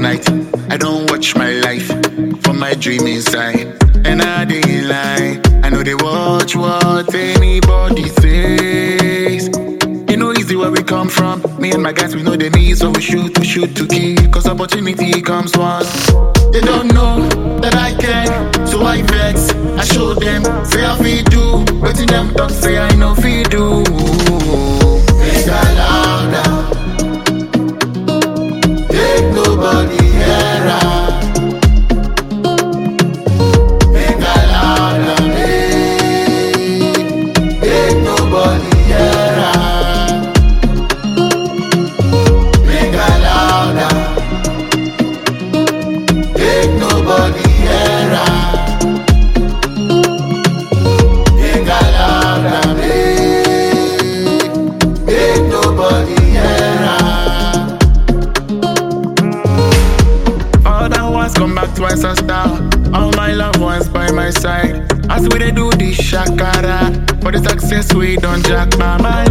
night. I don't watch my life from my dream inside. And I didn't lie. I know they watch what anybody says. You know easy where we come from. Me and my guys, we know the need, so we shoot to kill. Cause opportunity comes once. They don't know that I can, so I vex. I show them, say I feel do. Waiting them talk, say I know feel do. Make a louder. Take nobody here. Make a louder. Take nobody here. Make a louder. Take nobody here. Make a louder. Take nobody here. All that ones come back twice as down. All my loved ones by my side. As we they do this shakara. For the success we don't jack by my